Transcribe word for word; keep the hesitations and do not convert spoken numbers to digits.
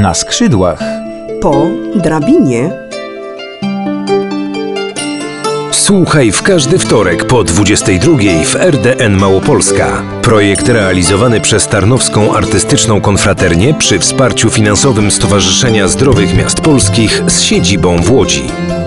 Na skrzydłach. Po drabinie. Słuchaj w każdy wtorek po dwudziestej drugiej w R D N Małopolska. Projekt realizowany przez Tarnowską Artystyczną Konfraternię przy wsparciu finansowym Stowarzyszenia Zdrowych Miast Polskich z siedzibą w Łodzi.